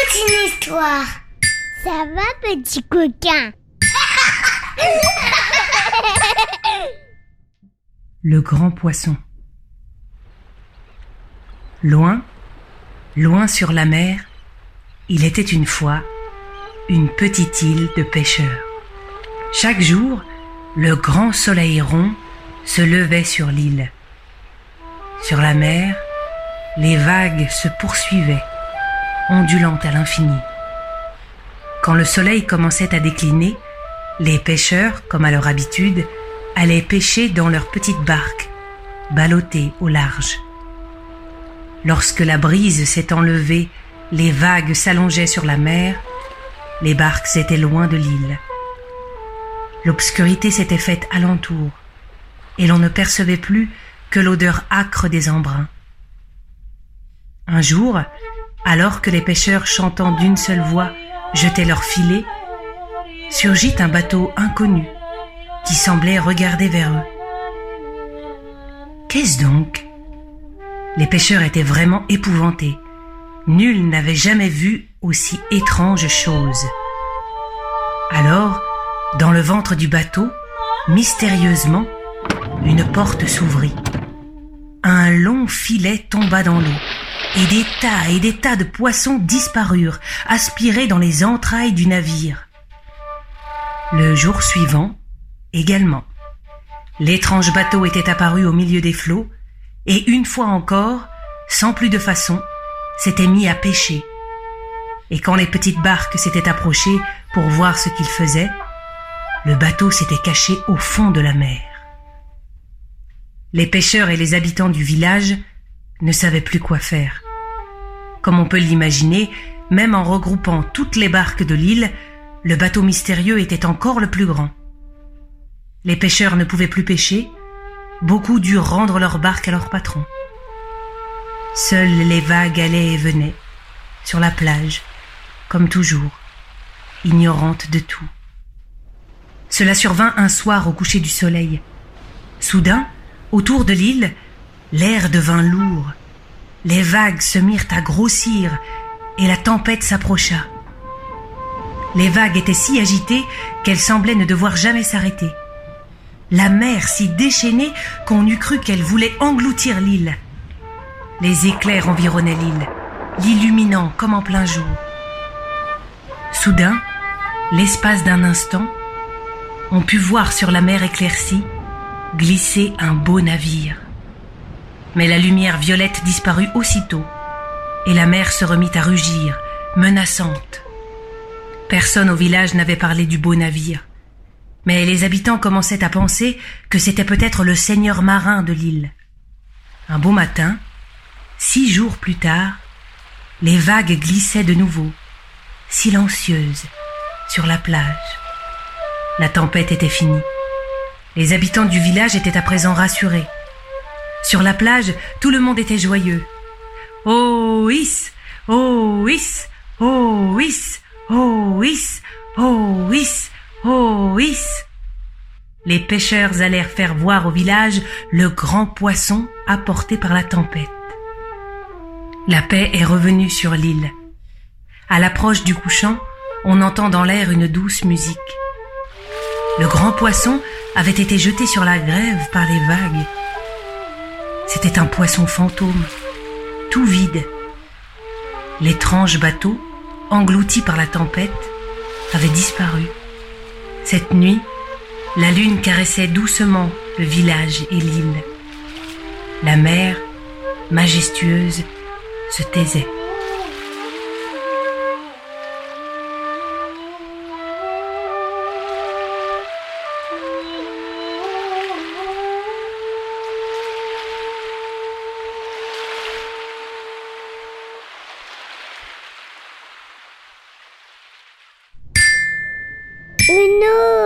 toute une histoire. Ça va, petit coquin? Le grand poisson. Loin, loin sur la mer, il était une fois une petite île de pêcheurs. Chaque jour, le grand soleil rond se levait sur l'île. Sur la mer, les vagues se poursuivaient, ondulantes à l'infini. Quand le soleil commençait à décliner, les pêcheurs, comme à leur habitude, allaient pêcher dans leurs petites barques, ballottées au large. Lorsque la brise s'étant levée, les vagues s'allongeaient sur la mer, les barques étaient loin de l'île. L'obscurité s'était faite alentour, et l'on ne percevait plus que l'odeur âcre des embruns. Un jour, alors que les pêcheurs chantant d'une seule voix jetaient leurs filets, surgit un bateau inconnu qui semblait regarder vers eux. Qu'est-ce donc ? Les pêcheurs étaient vraiment épouvantés. Nul n'avait jamais vu aussi étrange chose. Alors, dans le ventre du bateau, mystérieusement, une porte s'ouvrit. Un long filet tomba dans l'eau, et des tas de poissons disparurent, aspirés dans les entrailles du navire. Le jour suivant, également, l'étrange bateau était apparu au milieu des flots, et une fois encore, sans plus de façon, s'était mis à pêcher. Et quand les petites barques s'étaient approchées pour voir ce qu'il faisait, le bateau s'était caché au fond de la mer. Les pêcheurs et les habitants du village ne savaient plus quoi faire. Comme on peut l'imaginer, même en regroupant toutes les barques de l'île, le bateau mystérieux était encore le plus grand. Les pêcheurs ne pouvaient plus pêcher, beaucoup durent rendre leurs barques à leur patron. Seules les vagues allaient et venaient, sur la plage, comme toujours, ignorantes de tout. Cela survint un soir au coucher du soleil. Soudain, autour de l'île, l'air devint lourd. Les vagues se mirent à grossir et la tempête s'approcha. Les vagues étaient si agitées qu'elles semblaient ne devoir jamais s'arrêter. La mer si déchaînée qu'on eût cru qu'elle voulait engloutir l'île. Les éclairs environnaient l'île, l'illuminant comme en plein jour. Soudain, l'espace d'un instant, on put voir sur la mer éclaircie glisser un beau navire. Mais la lumière violette disparut aussitôt, et la mer se remit à rugir, menaçante. Personne au village n'avait parlé du beau navire, mais les habitants commençaient à penser que c'était peut-être le seigneur marin de l'île. Un beau matin, 6 jours plus tard, les vagues glissaient de nouveau, silencieuses, sur la plage. La tempête était finie. Les habitants du village étaient à présent rassurés. Sur la plage, tout le monde était joyeux. Oh is, oh is, oh is, oh is, oh is, oh is. Les pêcheurs allèrent faire voir au village le grand poisson apporté par la tempête. La paix est revenue sur l'île. À l'approche du couchant, on entend dans l'air une douce musique. Le grand poisson avait été jeté sur la grève par les vagues. C'était un poisson fantôme, tout vide. L'étrange bateau, englouti par la tempête, avait disparu. Cette nuit, la lune caressait doucement le village et l'île. La mer, majestueuse, se taisait.